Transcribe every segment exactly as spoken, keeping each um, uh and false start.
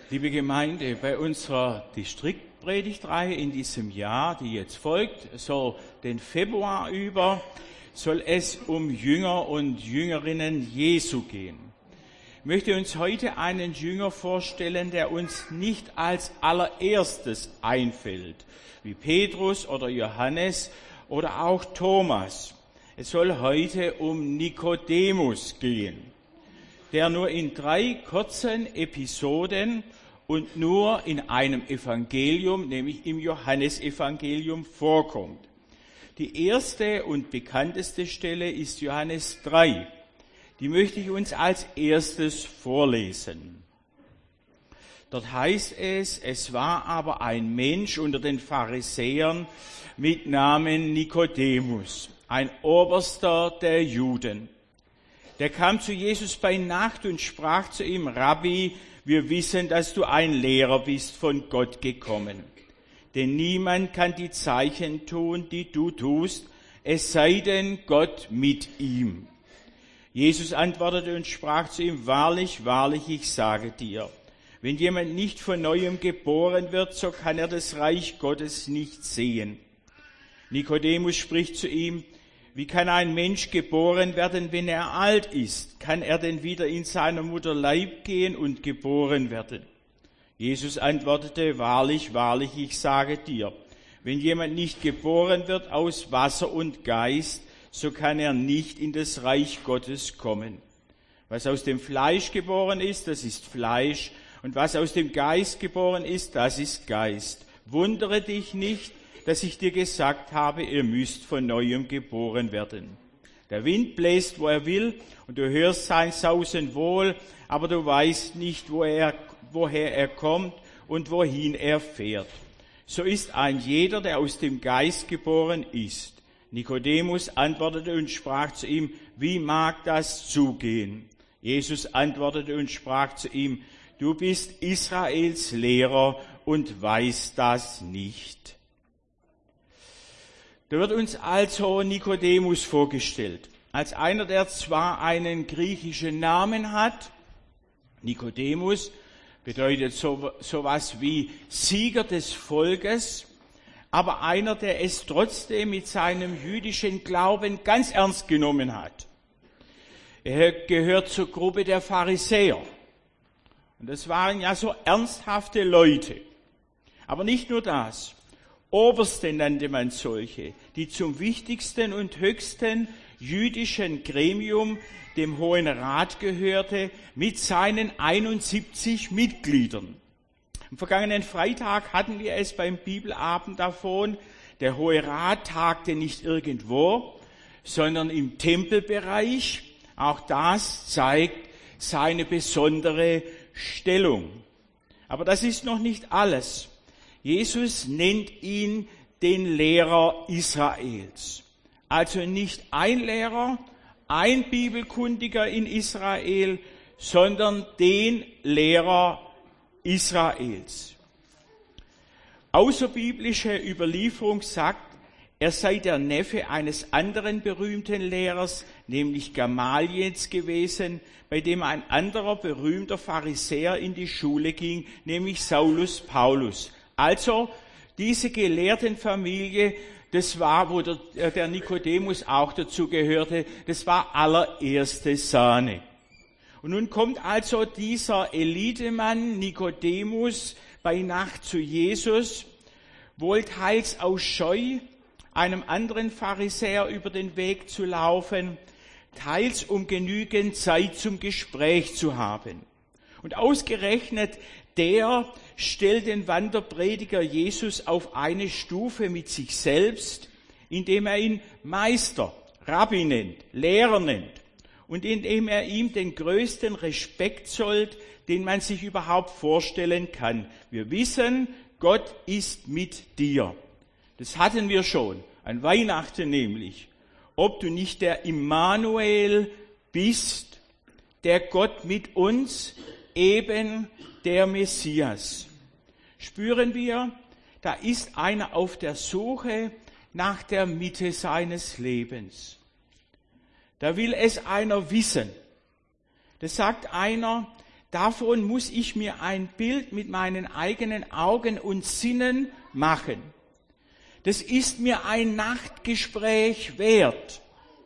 Liebe Gemeinde, bei unserer Distriktpredigtreihe in diesem Jahr, die jetzt folgt, so den Februar über, soll es um Jünger und Jüngerinnen Jesu gehen. Ich möchte uns heute einen Jünger vorstellen, der uns nicht als allererstes einfällt, wie Petrus oder Johannes oder auch Thomas. Es soll heute um Nikodemus gehen, der nur in drei kurzen Episoden und nur in einem Evangelium, nämlich im Johannesevangelium, vorkommt. Die erste und bekannteste Stelle ist Johannes drei. Die möchte ich uns als erstes vorlesen. Dort heißt es, es war aber ein Mensch unter den Pharisäern mit Namen Nikodemus, ein Oberster der Juden. Der kam zu Jesus bei Nacht und sprach zu ihm, Rabbi, wir wissen, dass du ein Lehrer bist, von Gott gekommen. Denn niemand kann die Zeichen tun, die du tust, es sei denn Gott mit ihm. Jesus antwortete und sprach zu ihm, wahrlich, wahrlich, ich sage dir, wenn jemand nicht von Neuem geboren wird, so kann er das Reich Gottes nicht sehen. Nikodemus spricht zu ihm, wie kann ein Mensch geboren werden, wenn er alt ist? Kann er denn wieder in seiner Mutter Leib gehen und geboren werden? Jesus antwortete, wahrlich, wahrlich, ich sage dir, wenn jemand nicht geboren wird aus Wasser und Geist, so kann er nicht in das Reich Gottes kommen. Was aus dem Fleisch geboren ist, das ist Fleisch, und was aus dem Geist geboren ist, das ist Geist. Wundere dich nicht, dass ich dir gesagt habe, ihr müsst von Neuem geboren werden. Der Wind bläst, wo er will, und du hörst sein Sausen wohl, aber du weißt nicht, wo er, woher er kommt und wohin er fährt. So ist ein jeder, der aus dem Geist geboren ist. Nikodemus antwortete und sprach zu ihm, wie mag das zugehen? Jesus antwortete und sprach zu ihm, du bist Israels Lehrer und weißt das nicht. Da wird uns also Nikodemus vorgestellt, als einer, der zwar einen griechischen Namen hat, Nikodemus bedeutet so, sowas wie Sieger des Volkes, aber einer, der es trotzdem mit seinem jüdischen Glauben ganz ernst genommen hat. Er gehört zur Gruppe der Pharisäer. Und das waren ja so ernsthafte Leute. Aber nicht nur das. Oberste nannte man solche, die zum wichtigsten und höchsten jüdischen Gremium, dem Hohen Rat, gehörte, mit seinen einundsiebzig Mitgliedern. Am vergangenen Freitag hatten wir es beim Bibelabend davon, der Hohe Rat tagte nicht irgendwo, sondern im Tempelbereich. Auch das zeigt seine besondere Stellung. Aber das ist noch nicht alles. Jesus nennt ihn den Lehrer Israels. Also nicht ein Lehrer, ein Bibelkundiger in Israel, sondern den Lehrer Israels. Außerbiblische Überlieferung sagt, er sei der Neffe eines anderen berühmten Lehrers, nämlich Gamaliels gewesen, bei dem ein anderer berühmter Pharisäer in die Schule ging, nämlich Saulus Paulus. Also diese Gelehrtenfamilie, das war, wo der, der Nikodemus auch dazu gehörte, das war allererste Sahne. Und nun kommt also dieser Elitemann Nikodemus bei Nacht zu Jesus, wohl teils aus Scheu, einem anderen Pharisäer über den Weg zu laufen, teils um genügend Zeit zum Gespräch zu haben. Und ausgerechnet der stellt den Wanderprediger Jesus auf eine Stufe mit sich selbst, indem er ihn Meister, Rabbi nennt, Lehrer nennt und indem er ihm den größten Respekt zollt, den man sich überhaupt vorstellen kann. Wir wissen, Gott ist mit dir. Das hatten wir schon, an Weihnachten nämlich. Ob du nicht der Immanuel bist, der Gott mit uns, eben der Messias. Spüren wir, da ist einer auf der Suche nach der Mitte seines Lebens. Da will es einer wissen. Das sagt einer, Davon muss ich mir ein Bild mit meinen eigenen Augen und Sinnen machen. Das ist mir ein Nachtgespräch wert.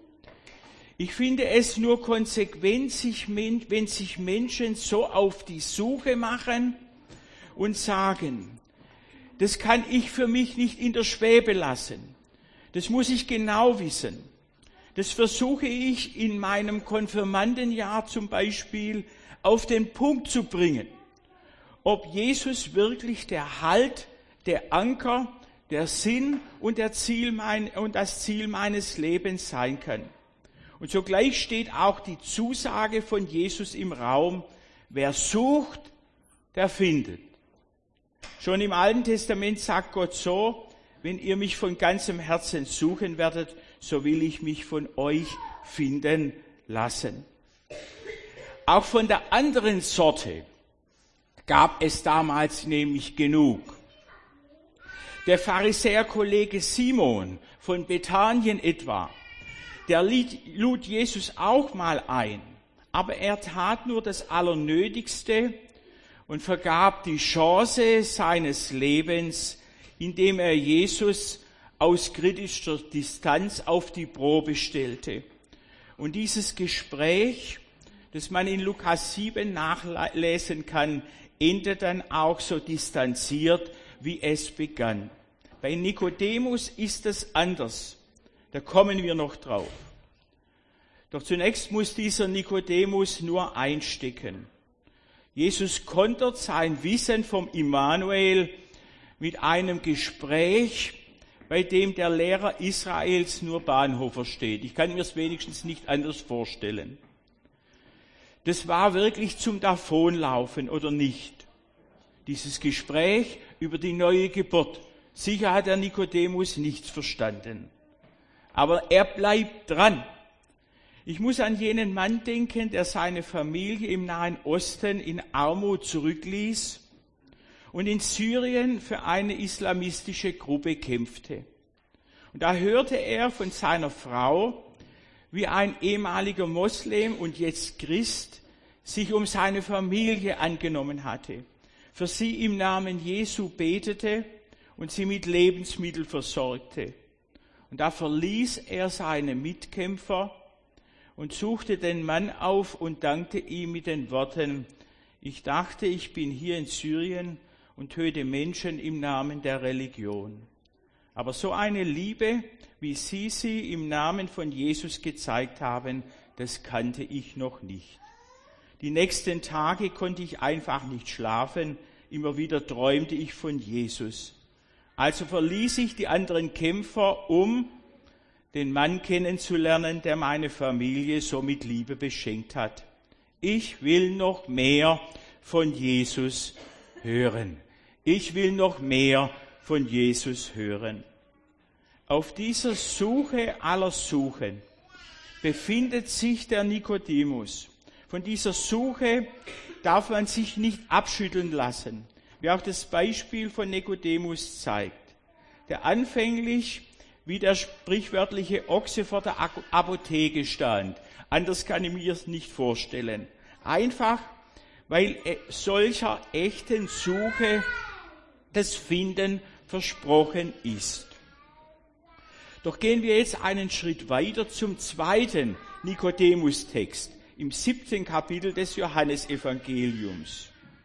Ich finde es nur konsequent, wenn sich Menschen so auf die Suche machen und sagen, das kann ich für mich nicht in der Schwebe lassen. Das muss ich genau wissen. Das versuche ich in meinem Konfirmandenjahr zum Beispiel auf den Punkt zu bringen. Ob Jesus wirklich der Halt, der Anker, der Sinn und, der Ziel mein, und das Ziel meines Lebens sein kann. Und sogleich steht auch die Zusage von Jesus im Raum, wer sucht, der findet. Schon im Alten Testament sagt Gott so, wenn ihr mich von ganzem Herzen suchen werdet, so will ich mich von euch finden lassen. Auch von der anderen Sorte gab es damals nämlich genug. Der Pharisäerkollege Simon von Bethanien etwa, der lud Jesus auch mal ein, aber er tat nur das Allernötigste und vergab die Chance seines Lebens, indem er Jesus aus kritischer Distanz auf die Probe stellte. Und dieses Gespräch, das man in Lukas sieben nachlesen kann, endet dann auch so distanziert, wie es begann. Bei Nikodemus ist es anders. Da kommen wir noch drauf. Doch zunächst muss dieser Nikodemus nur einstecken. Jesus kontert sein Wissen vom Immanuel mit einem Gespräch, bei dem der Lehrer Israels nur Bahnhof versteht. Ich kann mir es wenigstens nicht anders vorstellen. Das war wirklich zum Davonlaufen, oder nicht? Dieses Gespräch über die neue Geburt. Sicher hat der Nikodemus nichts verstanden. Aber er bleibt dran. Ich muss an jenen Mann denken, der seine Familie im Nahen Osten in Armut zurückließ und in Syrien für eine islamistische Gruppe kämpfte. Und da hörte er von seiner Frau, wie ein ehemaliger Moslem und jetzt Christ sich um seine Familie angenommen hatte, für sie im Namen Jesu betete und sie mit Lebensmitteln versorgte. Und da verließ er seine Mitkämpfer und suchte den Mann auf und dankte ihm mit den Worten, ich dachte, ich bin hier in Syrien und töte Menschen im Namen der Religion. Aber so eine Liebe, wie Sie sie im Namen von Jesus gezeigt haben, das kannte ich noch nicht. Die nächsten Tage konnte ich einfach nicht schlafen, immer wieder träumte ich von Jesus. Also verließ ich die anderen Kämpfer, um den Mann kennenzulernen, der meine Familie so mit Liebe beschenkt hat. Ich will noch mehr von Jesus hören. Ich will noch mehr von Jesus hören. Auf dieser Suche aller Suchen befindet sich der Nikodemus. Von dieser Suche darf man sich nicht abschütteln lassen, wie auch das Beispiel von Nikodemus zeigt, der anfänglich wie der sprichwörtliche Ochse vor der Apotheke stand. Anders kann ich mir es nicht vorstellen. Einfach, weil solcher echten Suche das Finden versprochen ist. Doch gehen wir jetzt einen Schritt weiter zum zweiten Nikodemus-Text im siebten Kapitel des Johannesevangeliums.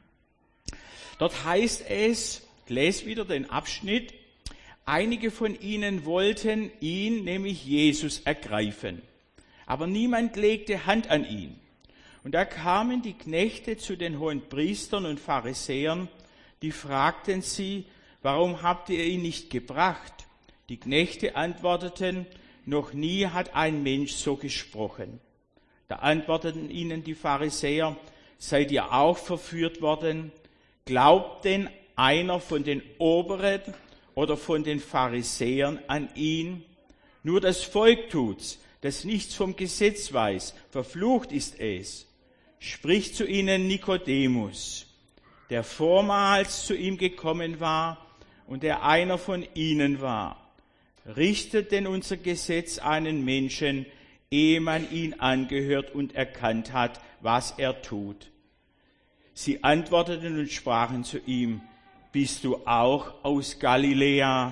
Dort heißt es, ich lese wieder den Abschnitt, einige von ihnen wollten ihn, nämlich Jesus, ergreifen, aber niemand legte Hand an ihn. Und da kamen die Knechte zu den Hohenpriestern und Pharisäern, die fragten sie, warum habt ihr ihn nicht gebracht? Die Knechte antworteten, noch nie hat ein Mensch so gesprochen. Da antworteten ihnen die Pharisäer, seid ihr auch verführt worden? Glaubt denn einer von den Oberen oder von den Pharisäern an ihn? Nur das Volk tut's, das nichts vom Gesetz weiß, verflucht ist es. Spricht zu ihnen Nikodemus, der vormals zu ihm gekommen war und der einer von ihnen war. Richtet denn unser Gesetz einen Menschen, ehe man ihn angehört und erkannt hat, was er tut? Sie antworteten und sprachen zu ihm: Bist du auch aus Galiläa?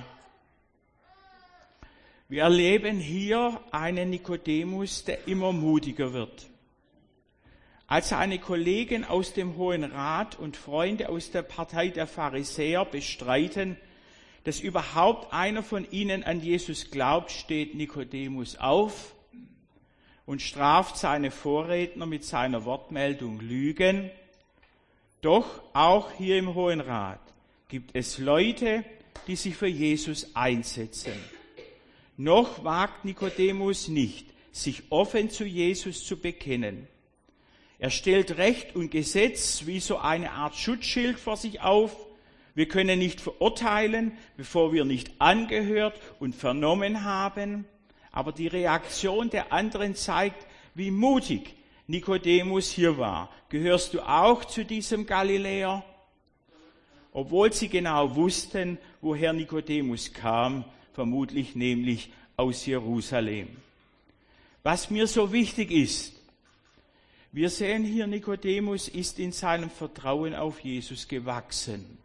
Wir erleben hier einen Nikodemus, der immer mutiger wird. Als seine Kollegen aus dem Hohen Rat und Freunde aus der Partei der Pharisäer bestreiten, dass überhaupt einer von ihnen an Jesus glaubt, steht Nikodemus auf und straft seine Vorredner mit seiner Wortmeldung Lügen. Doch auch hier im Hohen Rat gibt es Leute, die sich für Jesus einsetzen. Noch wagt Nikodemus nicht, sich offen zu Jesus zu bekennen. Er stellt Recht und Gesetz wie so eine Art Schutzschild vor sich auf. Wir können nicht verurteilen, bevor wir nicht angehört und vernommen haben. Aber die Reaktion der anderen zeigt, wie mutig Nikodemus hier war. Gehörst du auch zu diesem Galiläer? Obwohl sie genau wussten, woher Nikodemus kam, vermutlich nämlich aus Jerusalem. Was mir so wichtig ist, wir sehen hier, Nikodemus ist in seinem Vertrauen auf Jesus gewachsen.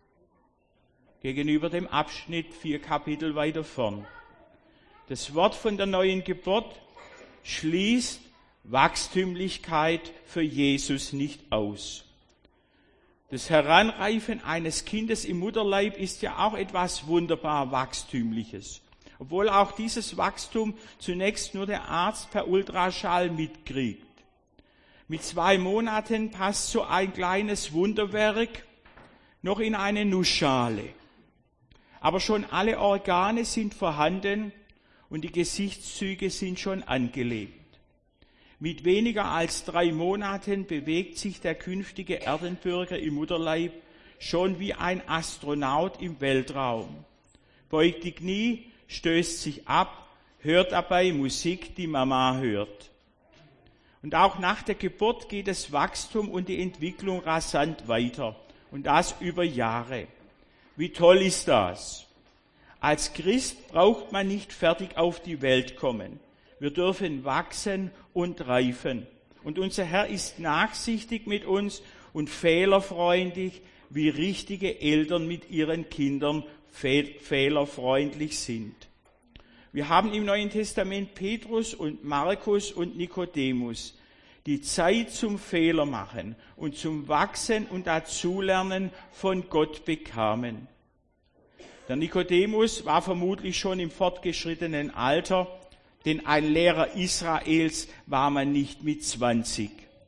Gegenüber dem Abschnitt vier Kapitel weiter vorn. Das Wort von der neuen Geburt schließt Wachstümlichkeit für Jesus nicht aus. Das Heranreifen eines Kindes im Mutterleib ist ja auch etwas wunderbar Wachstümliches. Obwohl auch dieses Wachstum zunächst nur der Arzt per Ultraschall mitkriegt. Mit zwei Monaten passt so ein kleines Wunderwerk noch in eine Nussschale. Aber schon alle Organe sind vorhanden und die Gesichtszüge sind schon angelegt. Mit weniger als drei Monaten bewegt sich der künftige Erdenbürger im Mutterleib schon wie ein Astronaut im Weltraum. Beugt die Knie, stößt sich ab, hört dabei Musik, die Mama hört. Und auch nach der Geburt geht das Wachstum und die Entwicklung rasant weiter. Und das über Jahre. Wie toll ist das? Als Christ braucht man nicht fertig auf die Welt kommen. Wir dürfen wachsen und reifen. Und unser Herr ist nachsichtig mit uns und fehlerfreundlich, wie richtige Eltern mit ihren Kindern fehlerfreundlich sind. Wir haben im Neuen Testament Petrus und Markus und Nikodemus, die Zeit zum Fehler machen und zum Wachsen und Dazulernen von Gott bekamen. Der Nikodemus war vermutlich schon im fortgeschrittenen Alter, denn ein Lehrer Israels war man nicht mit zwanzig.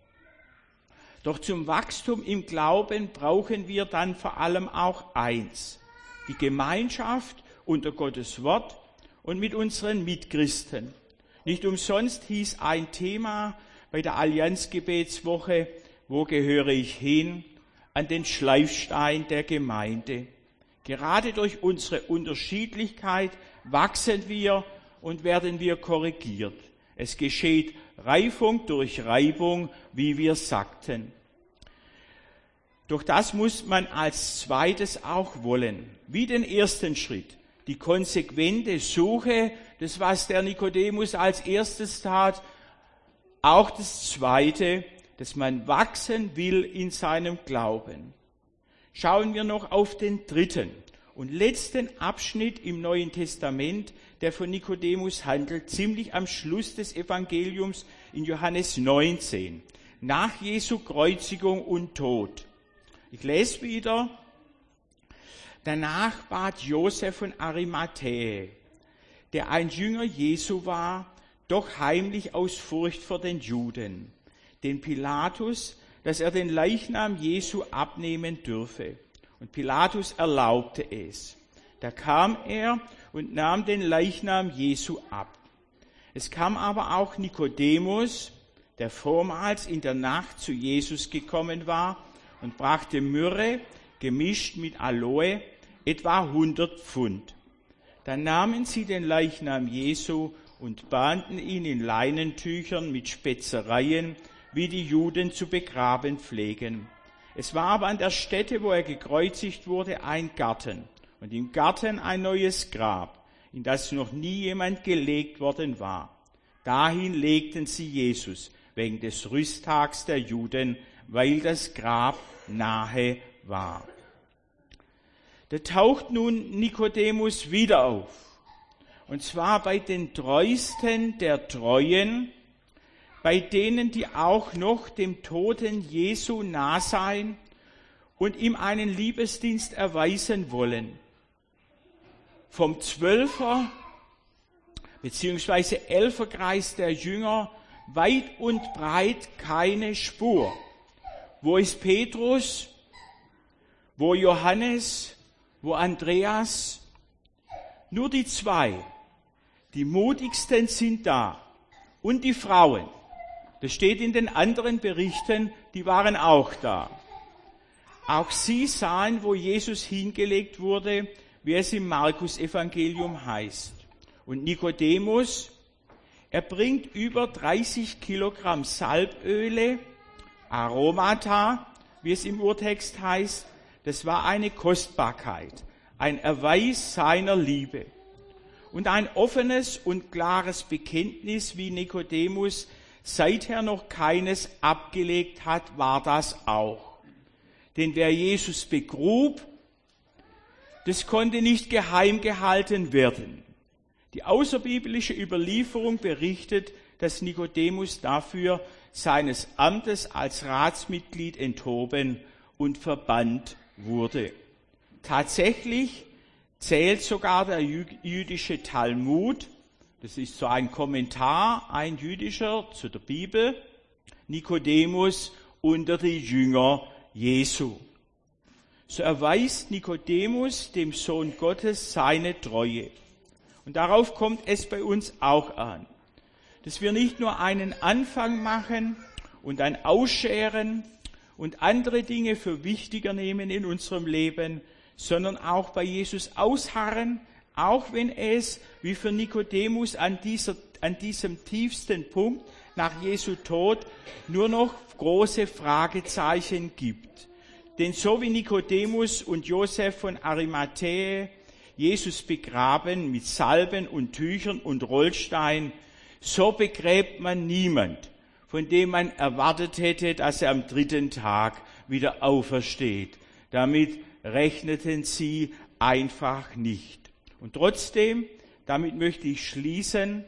Doch zum Wachstum im Glauben brauchen wir dann vor allem auch eins: die Gemeinschaft unter Gottes Wort und mit unseren Mitchristen. Nicht umsonst hieß ein Thema bei der Allianzgebetswoche: Wo gehöre ich hin? An den Schleifstein der Gemeinde. Gerade durch unsere Unterschiedlichkeit wachsen wir und werden wir korrigiert. Es geschieht Reifung durch Reibung, wie wir sagten. Doch das muss man als zweites auch wollen. Wie den ersten Schritt, die konsequente Suche, das was der Nikodemus als erstes tat, auch das zweite, dass man wachsen will in seinem Glauben. Schauen wir noch auf den dritten und letzten Abschnitt im Neuen Testament, der von Nikodemus handelt, ziemlich am Schluss des Evangeliums in Johannes neunzehn, nach Jesu Kreuzigung und Tod. Ich lese wieder: Danach bat Josef von Arimathäe, der ein Jünger Jesu war, doch heimlich aus Furcht vor den Juden, den Pilatus, dass er den Leichnam Jesu abnehmen dürfe. Und Pilatus erlaubte es. Da kam er und nahm den Leichnam Jesu ab. Es kam aber auch Nikodemus, der vormals in der Nacht zu Jesus gekommen war, und brachte Myrrhe, gemischt mit Aloe, etwa hundert Pfund. Dann nahmen sie den Leichnam Jesu und banden ihn in Leinentüchern mit Spezereien, wie die Juden zu begraben pflegen. Es war aber an der Stätte, wo er gekreuzigt wurde, ein Garten, und im Garten ein neues Grab, in das noch nie jemand gelegt worden war. Dahin legten sie Jesus, wegen des Rüsttags der Juden, weil das Grab nahe war. Da taucht nun Nikodemus wieder auf. Und zwar bei den Treuesten der Treuen, bei denen, die auch noch dem Toten Jesu nah sein und ihm einen Liebesdienst erweisen wollen. Vom Zwölfer bzw. Elferkreis der Jünger weit und breit keine Spur. Wo ist Petrus? Wo Johannes? Wo Andreas? Nur die zwei, die mutigsten sind da. Und die Frauen. Das steht in den anderen Berichten, die waren auch da. Auch sie sahen, wo Jesus hingelegt wurde, wie es im Markus-Evangelium heißt. Und Nikodemus, er bringt über dreißig Kilogramm Salböle, Aromata, wie es im Urtext heißt. Das war eine Kostbarkeit, ein Erweis seiner Liebe. Und ein offenes und klares Bekenntnis, wie Nikodemus seither noch keines abgelegt hat, war das auch. Denn wer Jesus begrub, das konnte nicht geheim gehalten werden. Die außerbiblische Überlieferung berichtet, dass Nikodemus dafür seines Amtes als Ratsmitglied enthoben und verbannt wurde. Tatsächlich zählt sogar der jüdische Talmud, das ist so ein Kommentar, ein jüdischer zu der Bibel, Nikodemus unter die Jünger Jesu. So erweist Nikodemus dem Sohn Gottes seine Treue. Und darauf kommt es bei uns auch an, dass wir nicht nur einen Anfang machen und ein Ausscheren und andere Dinge für wichtiger nehmen in unserem Leben, sondern auch bei Jesus ausharren, auch wenn es, wie für Nikodemus an, dieser, an diesem tiefsten Punkt nach Jesu Tod, nur noch große Fragezeichen gibt. Denn so wie Nikodemus und Josef von Arimathäe Jesus begraben mit Salben und Tüchern und Rollstein, so begräbt man niemand, von dem man erwartet hätte, dass er am dritten Tag wieder aufersteht. Damit rechneten sie einfach nicht. Und trotzdem, damit möchte ich schließen,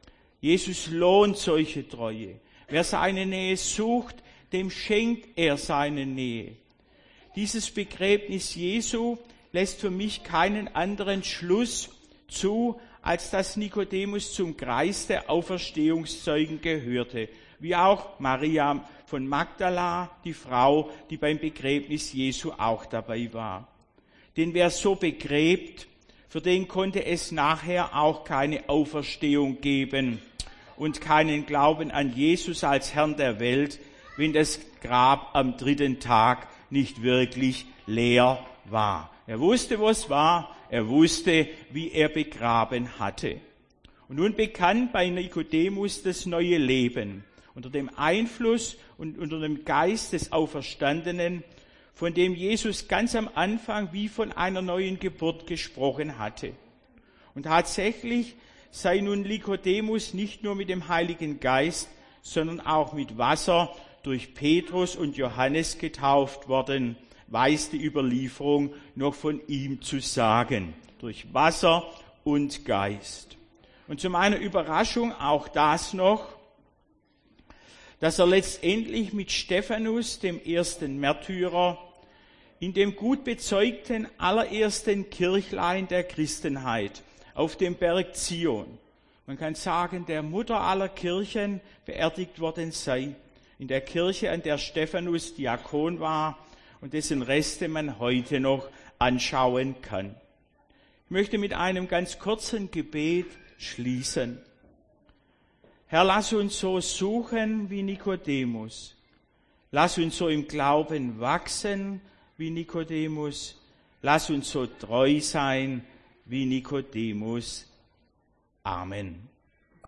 Jesus lohnt solche Treue. Wer seine Nähe sucht, dem schenkt er seine Nähe. Dieses Begräbnis Jesu lässt für mich keinen anderen Schluss zu, als dass Nikodemus zum Kreis der Auferstehungszeugen gehörte, wie auch Maria von Magdala, die Frau, die beim Begräbnis Jesu auch dabei war. Denn wer so begräbt, für den konnte es nachher auch keine Auferstehung geben und keinen Glauben an Jesus als Herrn der Welt, wenn das Grab am dritten Tag nicht wirklich leer war. Er wusste, was war, er wusste, wie er begraben hatte. Und nun begann bei Nikodemus das neue Leben, unter dem Einfluss und unter dem Geist des Auferstandenen, von dem Jesus ganz am Anfang wie von einer neuen Geburt gesprochen hatte. Und tatsächlich sei nun Nikodemus nicht nur mit dem Heiligen Geist, sondern auch mit Wasser durch Petrus und Johannes getauft worden, weiß die Überlieferung noch von ihm zu sagen, durch Wasser und Geist. Und zu meiner Überraschung auch das noch, dass er letztendlich mit Stephanus, dem ersten Märtyrer, in dem gut bezeugten allerersten Kirchlein der Christenheit auf dem Berg Zion, man kann sagen, der Mutter aller Kirchen, beerdigt worden sei, in der Kirche, an der Stephanus Diakon war und dessen Reste man heute noch anschauen kann. Ich möchte mit einem ganz kurzen Gebet schließen. Herr, lass uns so suchen wie Nikodemus. Lass uns so im Glauben wachsen wie Nikodemus. Lass uns so treu sein wie Nikodemus. Amen.